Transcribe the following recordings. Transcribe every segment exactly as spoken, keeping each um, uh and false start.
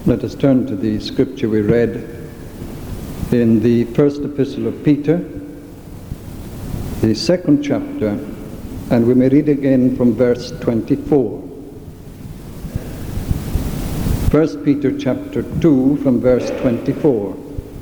Let us turn to the scripture we read in the first epistle of Peter, the second chapter, and we may read again from verse twenty-four. First Peter chapter two from verse twenty-four.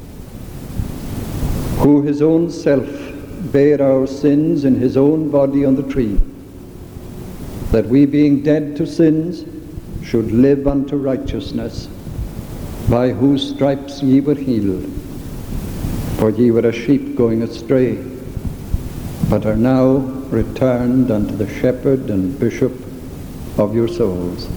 Who his own self bare our sins in his own body on the tree, that we being dead to sins should live unto righteousness, by whose stripes ye were healed. For ye were as sheep going astray, but are now returned unto the shepherd and bishop of your souls.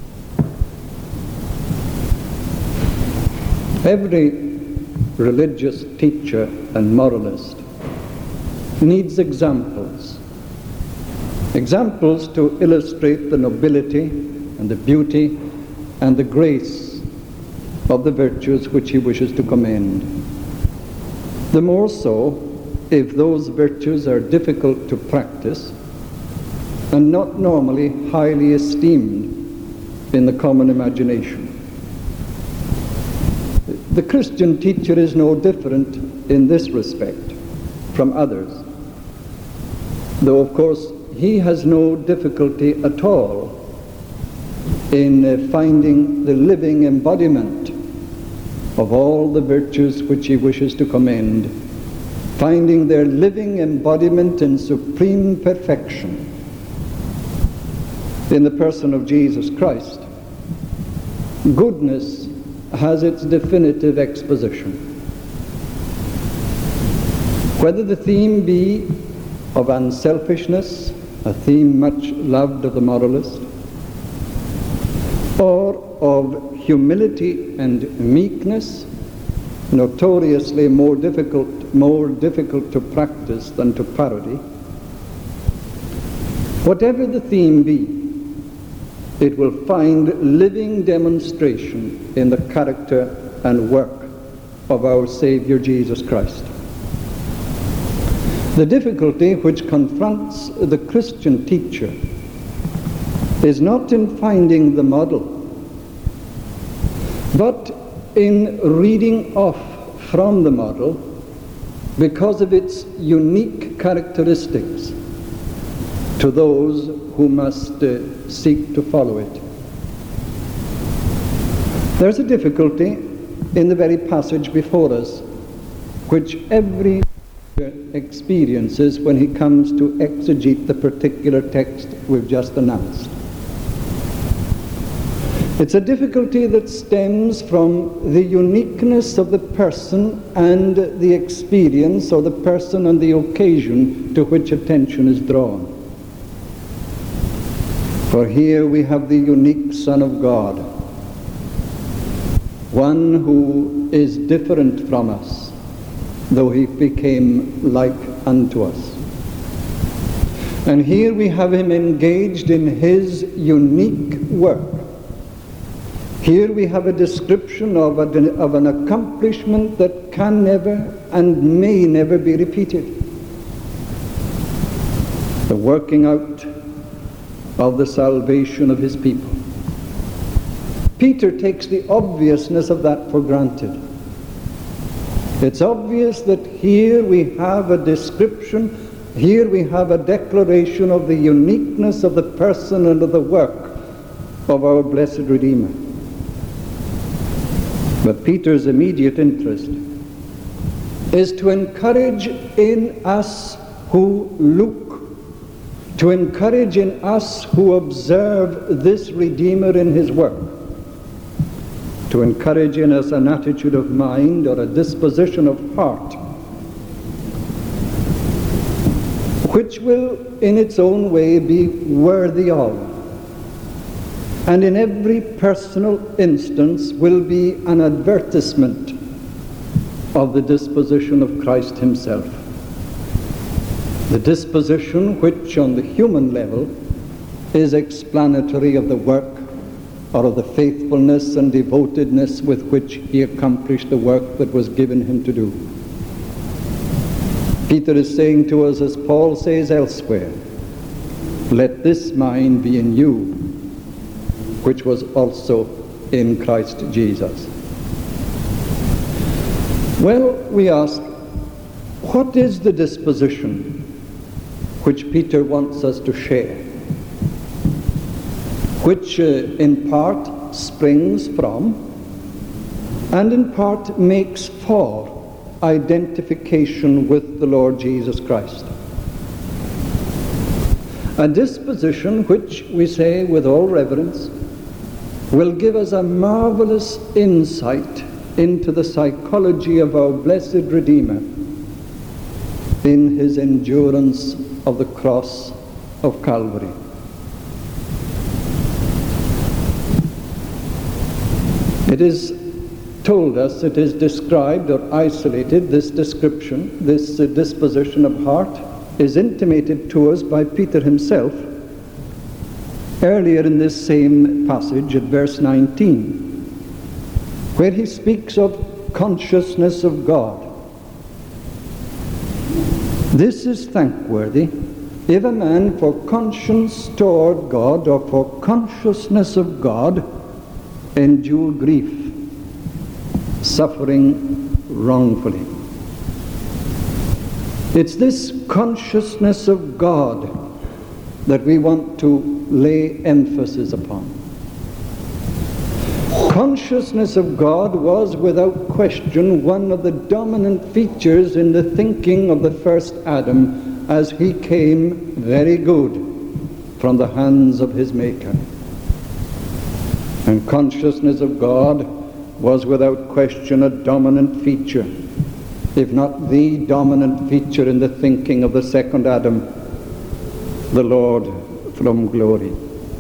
Every religious teacher and moralist needs examples. Examples to illustrate the nobility and the beauty and the grace of the virtues which he wishes to commend. The more so if those virtues are difficult to practice and not normally highly esteemed in the common imagination. The Christian teacher is no different in this respect from others, though of course he has no difficulty at all in uh, finding the living embodiment of all the virtues which he wishes to commend, finding their living embodiment in supreme perfection in the person of Jesus Christ. Goodness has its definitive exposition. Whether the theme be of unselfishness, a theme much loved of the moralist, or of humility and meekness, notoriously more difficult, more difficult to practice than to parody. Whatever the theme be, it will find living demonstration in the character and work of our Savior Jesus Christ. The difficulty which confronts the Christian teacher is not in finding the model, but in reading off from the model because of its unique characteristics to those who must uh, seek to follow it. There's a difficulty in the very passage before us, which every experiences when he comes to exegete the particular text we've just announced. It's a difficulty that stems from the uniqueness of the person and the experience, or the person and the occasion to which attention is drawn. For here we have the unique Son of God, one who is different from us, though he became like unto us. And here we have him engaged in his unique work. Here we have a description of, a, of an accomplishment that can never and may never be repeated. The working out of the salvation of his people. Peter takes the obviousness of that for granted. It's obvious that here we have a description, here we have a declaration of the uniqueness of the person and of the work of our blessed Redeemer. But Peter's immediate interest is to encourage in us who look, to encourage in us who observe this Redeemer in his work, to encourage in us an attitude of mind or a disposition of heart which will in its own way be worthy of, and in every personal instance will be an advertisement of the disposition of Christ himself. The disposition which on the human level is explanatory of the work or of the faithfulness and devotedness with which he accomplished the work that was given him to do. Peter is saying to us, as Paul says elsewhere, let this mind be in you, which was also in Christ Jesus. Well, we ask, what is the disposition which Peter wants us to share, which uh, in part springs from and in part makes for identification with the Lord Jesus Christ? A disposition which, we say with all reverence, will give us a marvelous insight into the psychology of our blessed Redeemer in his endurance of the cross of Calvary. It is told us, it is described or isolated, this description, this uh, disposition of heart is intimated to us by Peter himself earlier in this same passage at verse nineteen, where he speaks of consciousness of God. This is thankworthy, if a man for conscience toward God or for consciousness of God endure grief, suffering wrongfully. It's this consciousness of God that we want to lay emphasis upon. Consciousness of God was without question one of the dominant features in the thinking of the first Adam as he came very good from the hands of his Maker. And consciousness of God was without question a dominant feature, if not the dominant feature in the thinking of the second Adam, the Lord from glory.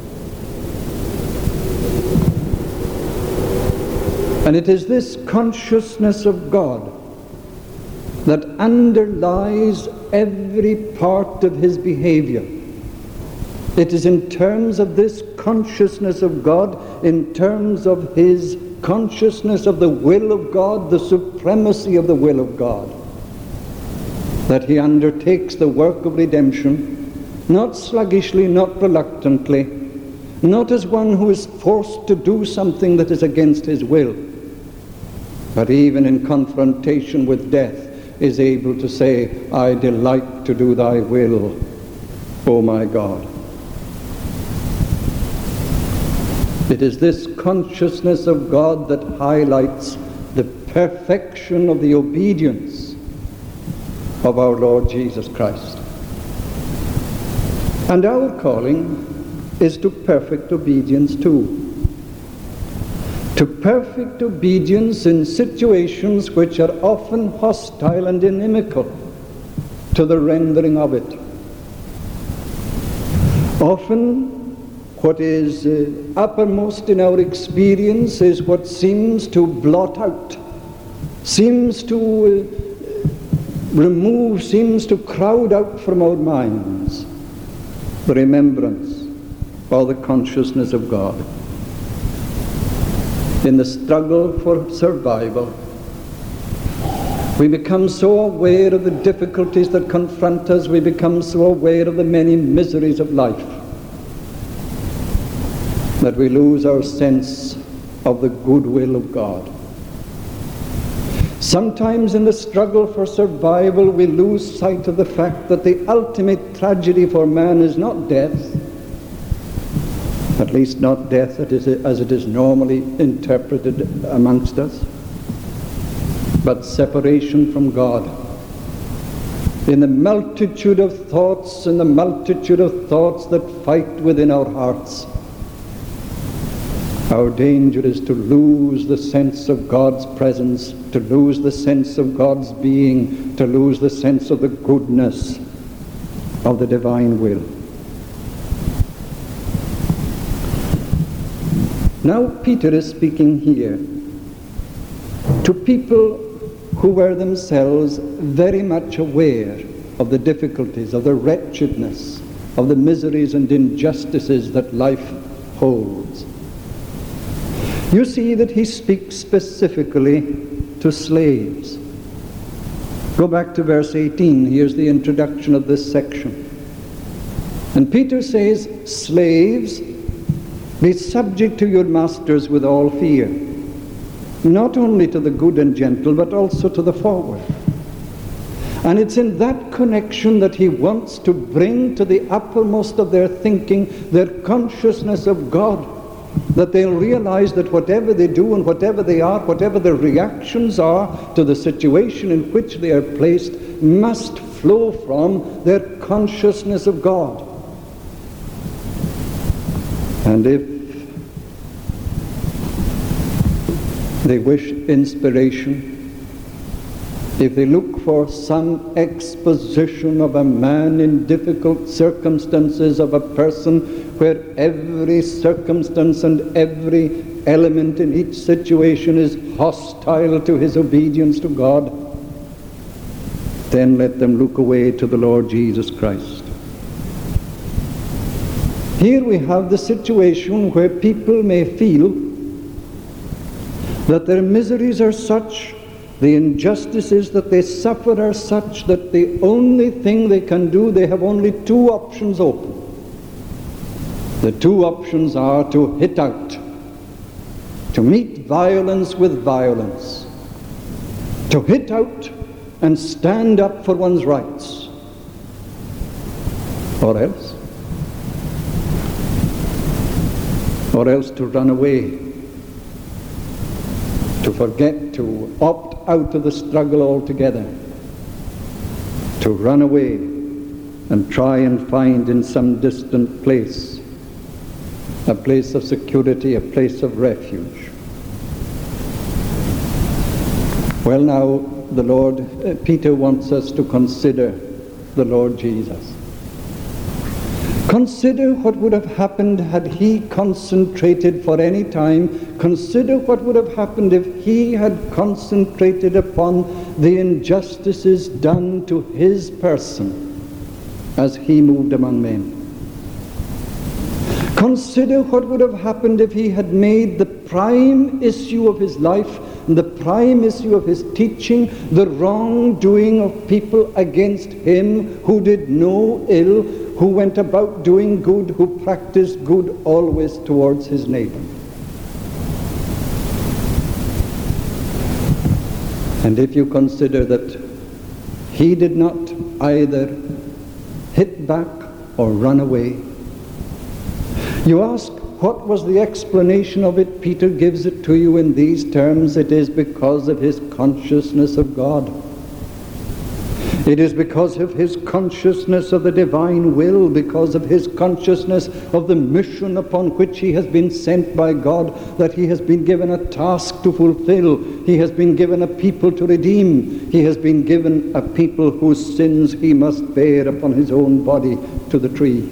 And it is this consciousness of God that underlies every part of his behavior. It is in terms of this consciousness of God, in terms of his consciousness of the will of God, the supremacy of the will of God, that he undertakes the work of redemption, not sluggishly, not reluctantly, not as one who is forced to do something that is against his will, but even in confrontation with death is able to say, I delight to do thy will, O my God. It is this consciousness of God that highlights the perfection of the obedience of our Lord Jesus Christ. And our calling is to perfect obedience too. To perfect obedience in situations which are often hostile and inimical to the rendering of it. Often what is uh, uppermost in our experience is what seems to blot out, seems to uh, remove, seems to crowd out from our minds the remembrance or the consciousness of God. In the struggle for survival, we become so aware of the difficulties that confront us, we become so aware of the many miseries of life, that we lose our sense of the goodwill of God. Sometimes in the struggle for survival we lose sight of the fact that the ultimate tragedy for man is not death, at least not death as it is normally interpreted amongst us, but separation from God. In the multitude of thoughts, in the multitude of thoughts that fight within our hearts, our danger is to lose the sense of God's presence, to lose the sense of God's being, to lose the sense of the goodness of the divine will. Now Peter is speaking here to people who were themselves very much aware of the difficulties, of the wretchedness, of the miseries and injustices that life holds. You see that he speaks specifically to slaves. Go back to verse eighteen. Here's the introduction of this section. And Peter says, slaves, Be subject to your masters with all fear, not only to the good and gentle, but also to the forward. And it's in that connection that he wants to bring to the uppermost of their thinking, their consciousness of God, that they'll realize that whatever they do and whatever they are, whatever their reactions are to the situation in which they are placed, must flow from their consciousness of God. And if they wish inspiration, if they look for some exposition of a man in difficult circumstances, of a person where every circumstance and every element in each situation is hostile to his obedience to God, then let them look away to the Lord Jesus Christ. Here we have the situation where people may feel that their miseries are such, the injustices that they suffer are such, that the only thing they can do, they have only two options open. The two options are to hit out, to meet violence with violence, to hit out and stand up for one's rights, or else, or else to run away, to forget, to opt out of the struggle altogether, to run away and try and find in some distant place a place of security, a place of refuge. Well, now the Lord, uh, Peter wants us to consider the Lord Jesus. Consider what would have happened had he concentrated for any time. Consider what would have happened if he had concentrated upon the injustices done to his person as he moved among men. Consider what would have happened if he had made the prime issue of his life and the prime issue of his teaching the wrongdoing of people against him who did no ill, who went about doing good, who practiced good always towards his neighbor. And if you consider that he did not either hit back or run away, you ask, what was the explanation of it? Peter gives it to you in these terms: it is because of his consciousness of God. It is because of his consciousness of the divine will, because of his consciousness of the mission upon which he has been sent by God, that he has been given a task to fulfill. He has been given a people to redeem. He has been given a people whose sins he must bear upon his own body to the tree.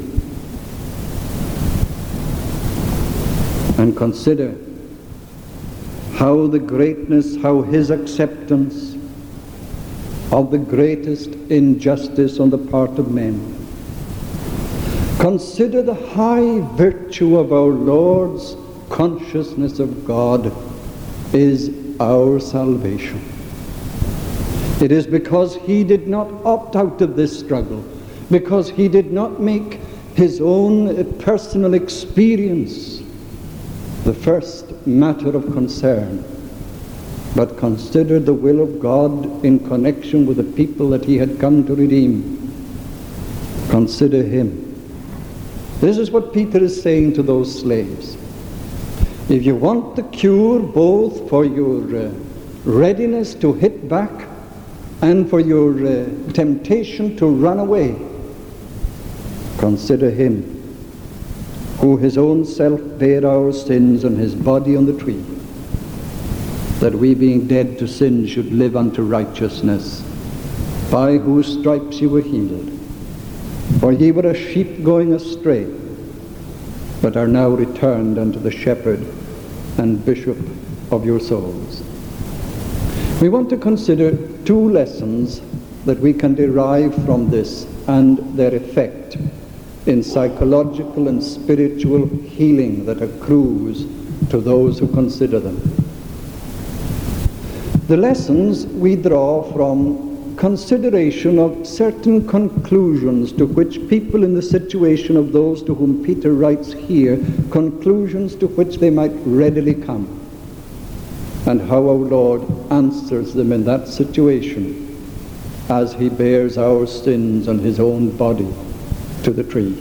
And consider how the greatness, how his acceptance of the greatest injustice on the part of men. Consider the high virtue of our Lord's consciousness of God is our salvation. It is because he did not opt out of this struggle, because he did not make his own personal experience the first matter of concern, but considered the will of God in connection with the people that he had come to redeem. Consider him. This is what Peter is saying to those slaves. If you want the cure both for your uh, readiness to hit back and for your uh, temptation to run away, consider him who his own self bare our sins on his body on the tree, that we, being dead to sin, should live unto righteousness, by whose stripes ye were healed. For ye were as sheep going astray, but are now returned unto the shepherd and bishop of your souls. We want to consider two lessons that we can derive from this and their effect in psychological and spiritual healing that accrues to those who consider them. The lessons we draw from consideration of certain conclusions to which people in the situation of those to whom Peter writes here, conclusions to which they might readily come, and how our Lord answers them in that situation as he bears our sins on his own body to the tree.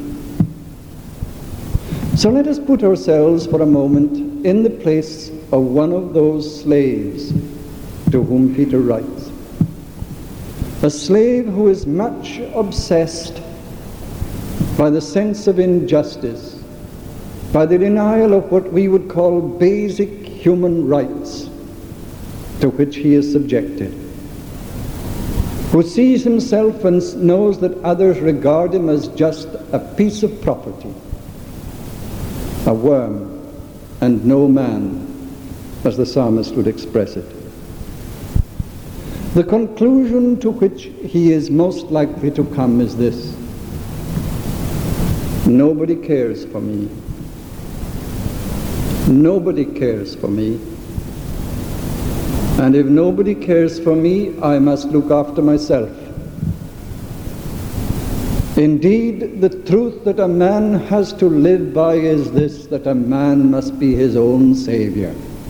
So let us put ourselves for a moment in the place of one of those slaves to whom Peter writes. A slave who is much obsessed by the sense of injustice, by the denial of what we would call basic human rights to which he is subjected, who sees himself and knows that others regard him as just a piece of property, a worm, and no man, as the psalmist would express it. The conclusion to which he is most likely to come is this: nobody cares for me. Nobody cares for me. And if nobody cares for me, I must look after myself. Indeed, the truth that a man has to live by is this, that a man must be his own savior.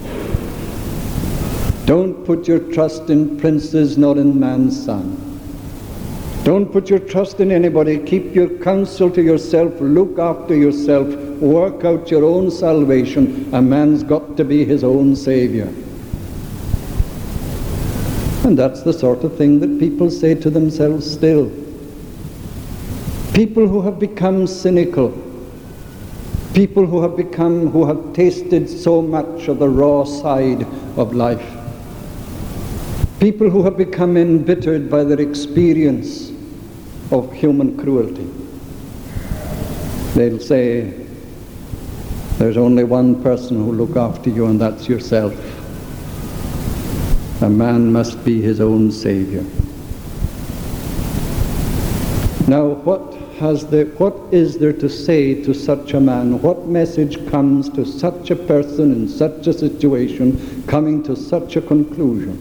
Don't put your trust in princes, nor in man's son. Don't put your trust in anybody. Keep your counsel to yourself. Look after yourself. Work out your own salvation. A man's got to be his own savior. And that's the sort of thing that people say to themselves still. People who have become cynical, people who have become, who have tasted so much of the raw side of life, people who have become embittered by their experience of human cruelty. They'll say, there's only one person who'll look after you, and that's yourself. A man must be his own savior. Now, what has there, what is there to say to such a man? What message comes to such a person in such a situation, coming to such a conclusion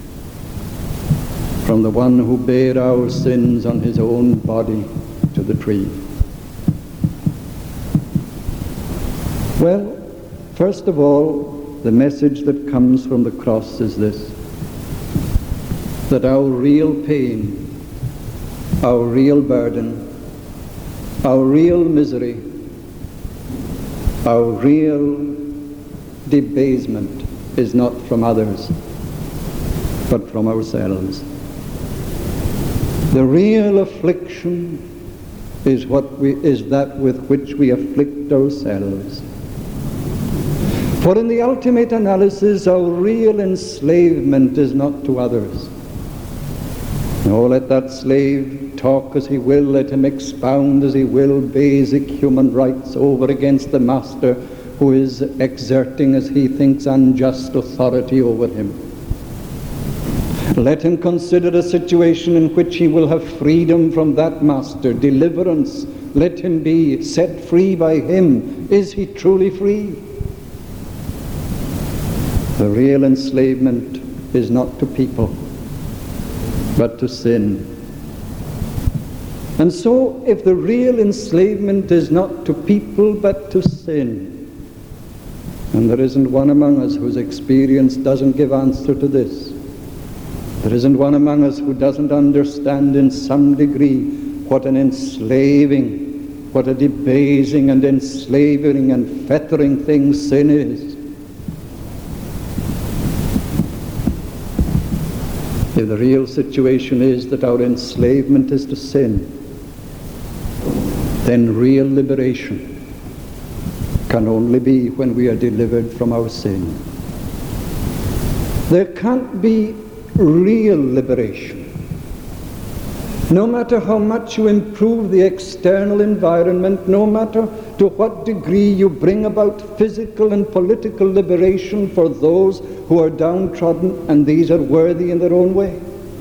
from the one who bare our sins on his own body to the tree? Well, first of all, the message that comes from the cross is this: that our real pain, our real burden, our real misery, our real debasement is not from others, but from ourselves. The real affliction is what we is that with which we afflict ourselves. For in the ultimate analysis, our real enslavement is not to others. Oh, let that slave talk as he will, let him expound as he will basic human rights over against the master who is exerting, as he thinks, unjust authority over him. Let him consider a situation in which he will have freedom from that master, deliverance. Let him be set free by him. Is he truly free? The real enslavement is not to people, but to sin. And so, if the real enslavement is not to people, but to sin, and there isn't one among us whose experience doesn't give answer to this, there isn't one among us who doesn't understand in some degree what an enslaving, what a debasing and enslaving and fettering thing sin is. If the real situation is that our enslavement is to sin, then real liberation can only be when we are delivered from our sin. There can't be real liberation. No matter how much you improve the external environment, no matter to what degree you bring about physical and political liberation for those who are downtrodden, and these are worthy in their own way.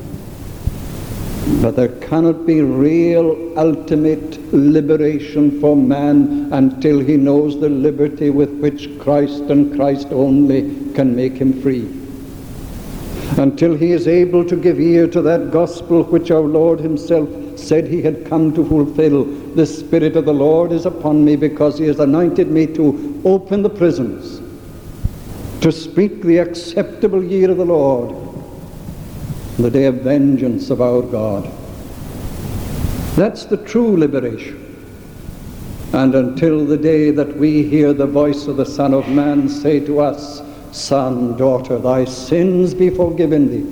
But there cannot be real ultimate liberation for man until he knows the liberty with which Christ and Christ only can make him free. until he is able to give ear to that gospel which our Lord himself said he had come to fulfill. The Spirit of the Lord is upon me, because he has anointed me to open the prisons, to speak the acceptable year of the Lord, the day of vengeance of our God. That's the true liberation. And until the day that we hear the voice of the Son of Man say to us, "Son, daughter, thy sins be forgiven thee,"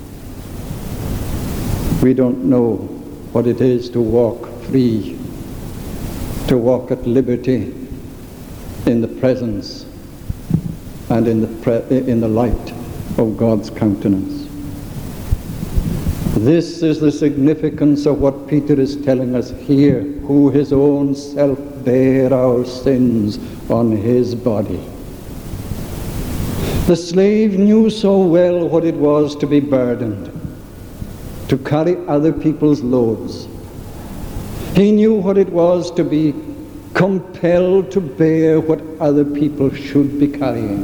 we don't know what it is to walk free, to walk at liberty in the presence and in the, pre- in the light of God's countenance. This is the significance of what Peter is telling us here, who his own self bare our sins on his body. The slave knew so well what it was to be burdened, to carry other people's loads. He knew what it was to be compelled to bear what other people should be carrying.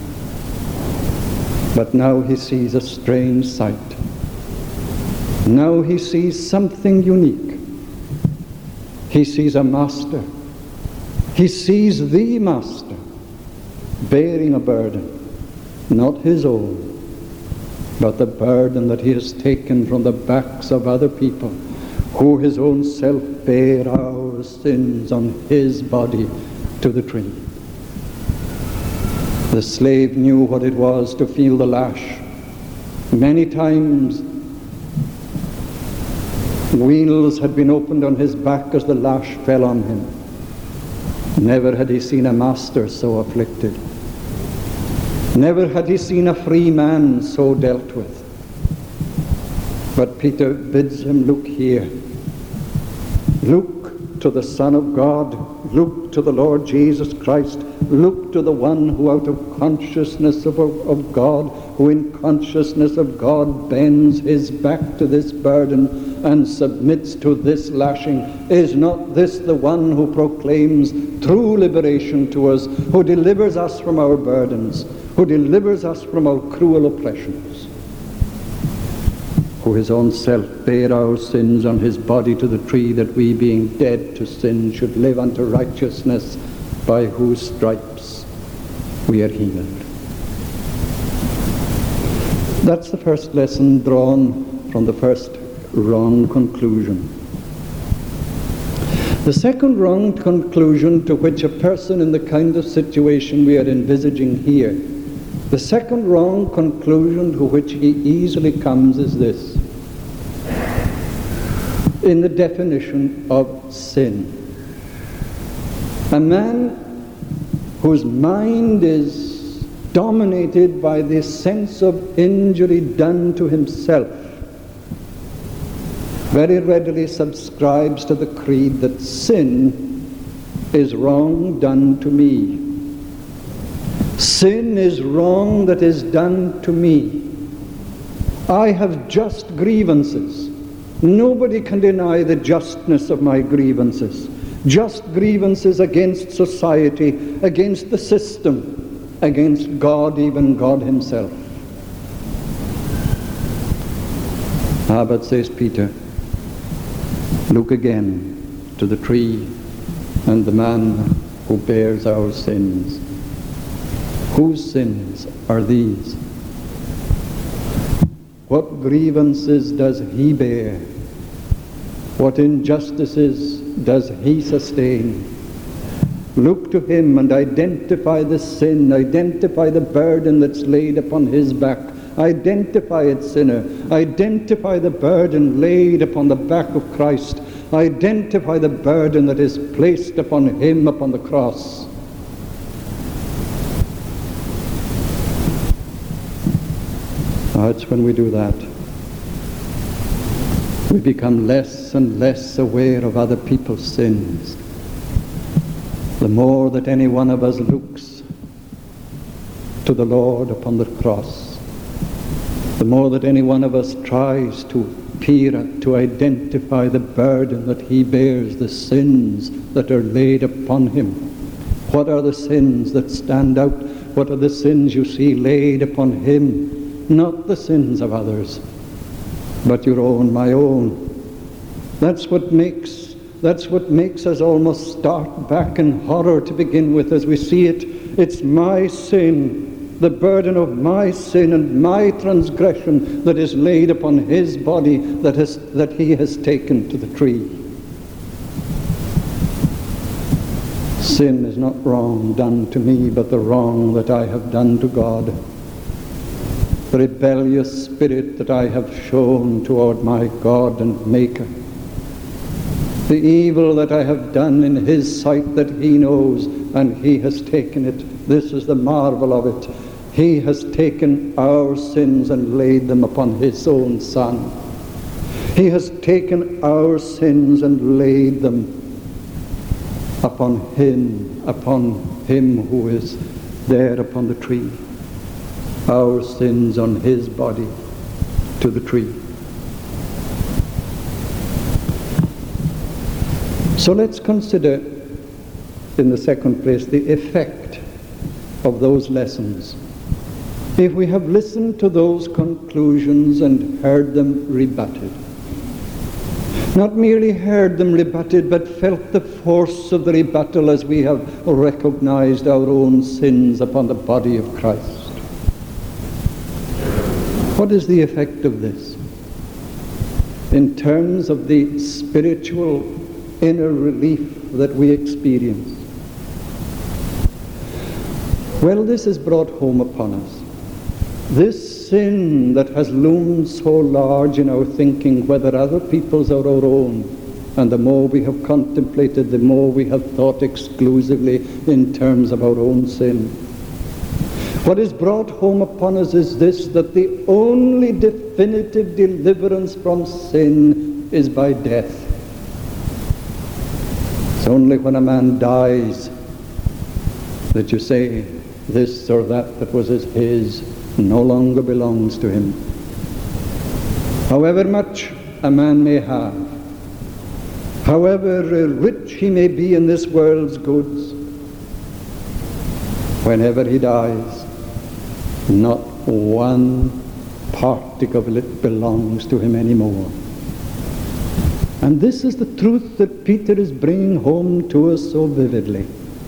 But now he sees a strange sight. Now he sees something unique. He sees a master. He sees the master bearing a burden, not his own, but the burden that he has taken from the backs of other people, who his own self bare our sins on his body to the tree. The slave knew what it was to feel the lash. Many times wheels had been opened on his back as the lash fell on him. Never had he seen a master so afflicted. Never had he seen a free man so dealt with. But Peter bids him look here. Look to the Son of God. Look to the Lord Jesus Christ. Look to the one who out of consciousness of, of God, who in consciousness of God bends his back to this burden and submits to this lashing. Is not this the one who proclaims true liberation to us, who delivers us from our burdens, who delivers us from our cruel oppressions, who his own self bare our sins on his body to the tree, that we, being dead to sin, should live unto righteousness, by whose stripes we are healed. That's the first lesson drawn from the first wrong conclusion. The second wrong conclusion to which a person in the kind of situation we are envisaging here, the second wrong conclusion to which he easily comes is this. In the definition of sin, a man whose mind is dominated by this sense of injury done to himself very readily subscribes to the creed that sin is wrong done to me. Sin is wrong that is done to me. I have just grievances. Nobody can deny the justness of my grievances. Just grievances against society, against the system, against God, even God himself. Ah, but says Peter, look again to the tree and the man who bears our sins. Whose sins are these? What grievances does he bear? What injustices does he sustain? Look to him and identify the sin, identify the burden that's laid upon his back. Identify it, sinner. Identify the burden laid upon the back of Christ. Identify the burden that is placed upon him upon the cross. Oh, it's when we do that, we become less and less aware of other people's sins. The more that any one of us looks to the Lord upon the cross, the more that any one of us tries to peer at, to identify the burden that he bears, the sins that are laid upon him. What are the sins that stand out? What are the sins you see laid upon him? not the sins of others, but your own, my own. That's what makes, that's what makes us almost start back in horror to begin with as we see it. It's my sin, the burden of my sin and my transgression that is laid upon his body that, has, that he has taken to the tree. Sin is not wrong done to me, but the wrong that I have done to God. The rebellious spirit that I have shown toward my God and Maker. The evil that I have done in his sight that he knows, and he has taken it. This is the marvel of it. He has taken our sins and laid them upon his own Son. He has taken our sins and laid them upon him, upon him who is there upon the tree. Our sins on his body to the tree. So let's consider, in the second place, the effect of those lessons. If we have listened to those conclusions and heard them rebutted, not merely heard them rebutted, but felt the force of the rebuttal as we have recognized our own sins upon the body of Christ. What is the effect of this in terms of the spiritual inner relief that we experience? Well, this is brought home upon us. This sin that has loomed so large in our thinking, whether other people's or our own, and the more we have contemplated, the more we have thought exclusively in terms of our own sin. What is brought home upon us is this, that the only definitive deliverance from sin is by death. It's only when a man dies that you say this or that that was his no longer belongs to him. However much a man may have, however rich he may be in this world's goods, whenever he dies, not one particle of it belongs to him anymore. And this is the truth that Peter is bringing home to us so vividly.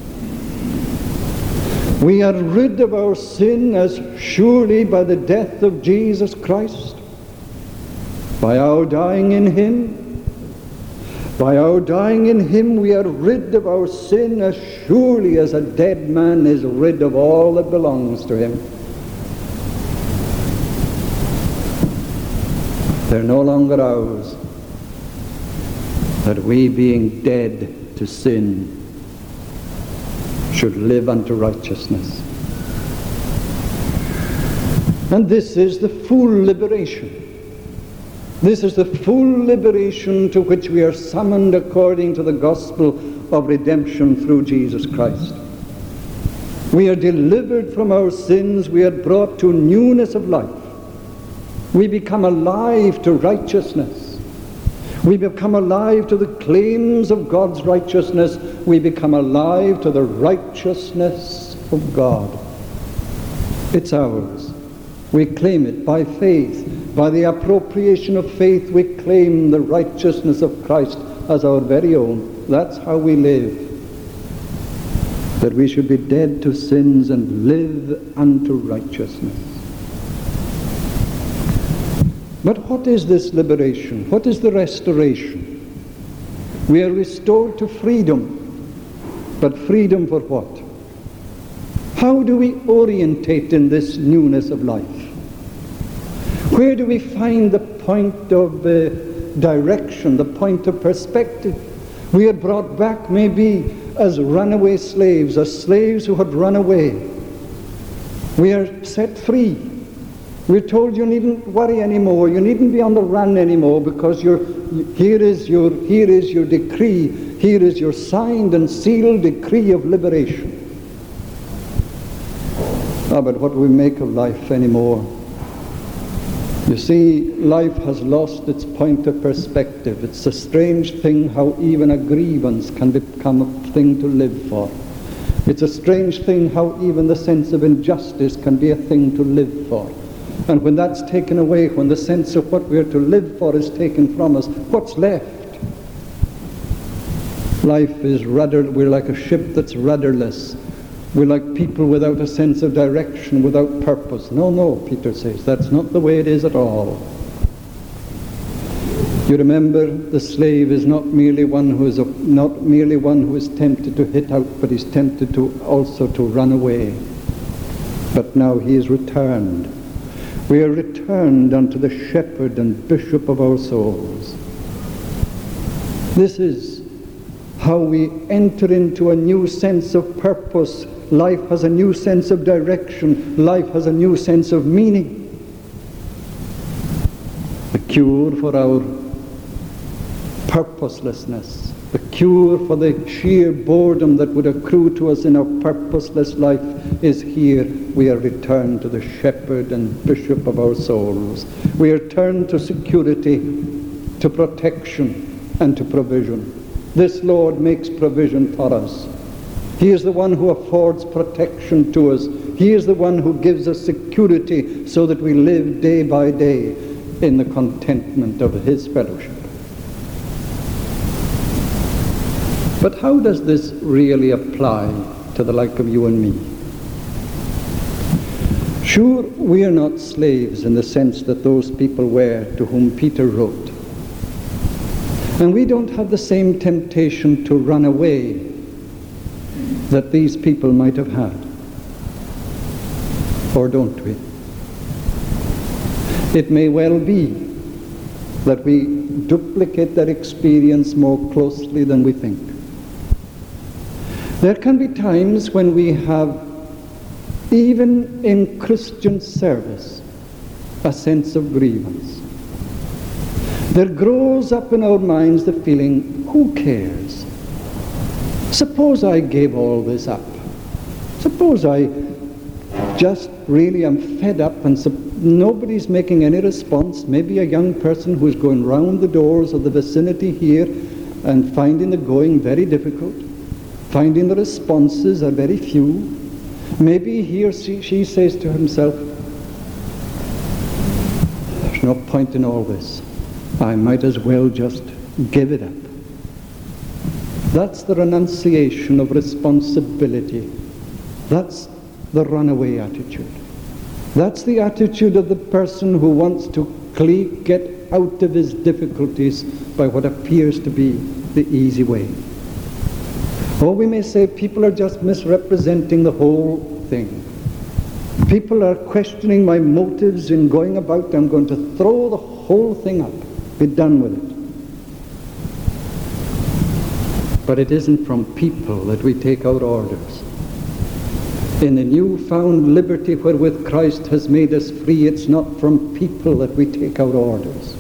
We are rid of our sin as surely by the death of Jesus Christ, by our dying in him. By our dying in him we are rid of our sin as surely as a dead man is rid of all that belongs to him. They're no longer ours, that we being dead to sin should live unto righteousness. And this is the full liberation. This is the full liberation to which we are summoned according to the gospel of redemption through Jesus Christ. We are delivered from our sins. We are brought to newness of life. We become alive to righteousness. We become alive to the claims of God's righteousness. We become alive to the righteousness of God. It's ours. We claim it by faith. By the appropriation of faith, we claim the righteousness of Christ as our very own. That's how we live. That we should be dead to sins and live unto righteousness. But what is this liberation? What is the restoration? We are restored to freedom. But freedom for what? How do we orientate in this newness of life? Where do we find the point of uh, direction, the point of perspective? We are brought back maybe as runaway slaves, as slaves who had run away. We are set free. We're told you needn't worry anymore, you needn't be on the run anymore, because you're, here is your, here is your decree, here is your signed and sealed decree of liberation. Ah, but what do we make of life anymore? You see, life has lost its point of perspective. It's a strange thing how even a grievance can become a thing to live for. It's a strange thing how even the sense of injustice can be a thing to live for. And when that's taken away, when the sense of what we're to live for is taken from us, what's left? Life is rudder, we're like a ship that's rudderless. We're like people without a sense of direction, without purpose. No, no, Peter says, that's not the way it is at all. You remember, the slave is not merely one who is a, not merely one who is tempted to hit out, but he's tempted to also to run away. But now he is returned. We are returned unto the shepherd and bishop of our souls. This is how we enter into a new sense of purpose. Life has a new sense of direction. Life has a new sense of meaning. The cure for our purposelessness, the cure for the sheer boredom that would accrue to us in our purposeless life is here. We are returned to the shepherd and bishop of our souls. We are turned to security, to protection, and to provision. This Lord makes provision for us. He is the one who affords protection to us. He is the one who gives us security so that we live day by day in the contentment of his fellowship. But how does this really apply to the like of you and me? Sure, we are not slaves in the sense that those people were to whom Peter wrote. And we don't have the same temptation to run away that these people might have had. Or don't we? It may well be that we duplicate that experience more closely than we think. There can be times when we have, even in Christian service, a sense of grievance. There grows up in our minds the feeling, who cares? Suppose I gave all this up. Suppose I just really am fed up and sup- nobody's making any response. Maybe a young person who's going round the doors of the vicinity here and finding the going very difficult, finding the responses are very few. Maybe he or she, she says to himself, there's no point in all this. I might as well just give it up. That's the renunciation of responsibility. That's the runaway attitude. That's the attitude of the person who wants to get out of his difficulties by what appears to be the easy way. Or we may say people are just misrepresenting the whole thing. People are questioning my motives in going about. I'm going to throw the whole thing up. Be done with it. But it isn't from people that we take out orders. In the newfound liberty wherewith Christ has made us free, it's not from people that we take out orders.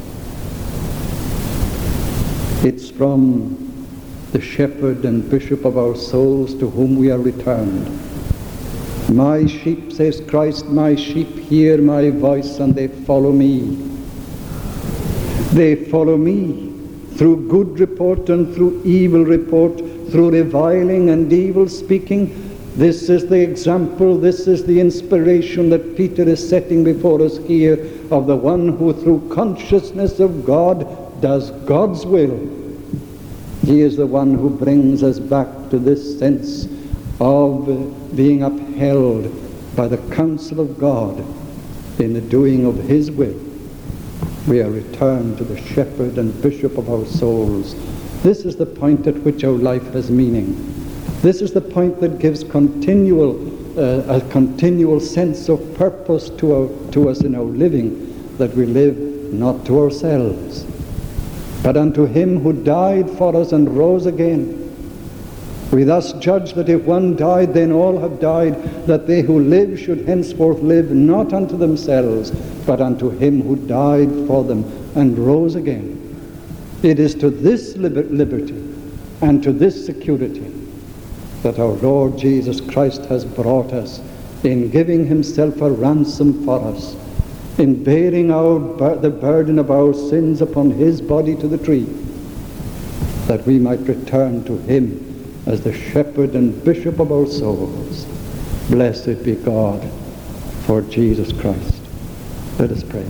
It's from the shepherd and bishop of our souls to whom we are returned. My sheep, says Christ, my sheep hear my voice and they follow me. They follow me through good report and through evil report, through reviling and evil speaking. This is the example, this is the inspiration that Peter is setting before us here of the one who through consciousness of God does God's will. He is the one who brings us back to this sense of being upheld by the counsel of God in the doing of his will. We are returned to the shepherd and bishop of our souls. This is the point at which our life has meaning. This is the point that gives continual, uh, a continual sense of purpose to, our, to us in our living, that we live not to ourselves, but unto him who died for us and rose again. We thus judge that if one died, then all have died, that they who live should henceforth live not unto themselves, but unto him who died for them and rose again. It is to this liber- liberty and to this security that our Lord Jesus Christ has brought us in giving himself a ransom for us, in bearing our bur- the burden of our sins upon his body to the tree, that we might return to him as the shepherd and bishop of our souls. Blessed be God for Jesus Christ. Let us pray.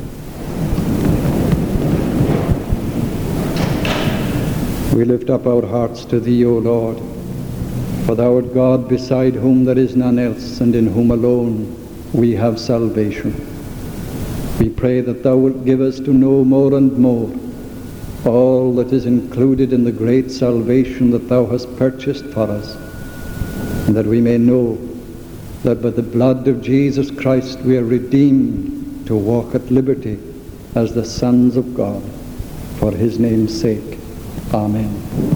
We lift up our hearts to Thee, O Lord, for Thou art God beside whom there is none else, and in whom alone we have salvation. We pray that Thou wilt give us to know more and more all that is included in the great salvation that Thou hast purchased for us, and that we may know that by the blood of Jesus Christ we are redeemed to walk at liberty as the sons of God. For His name's sake. Amen.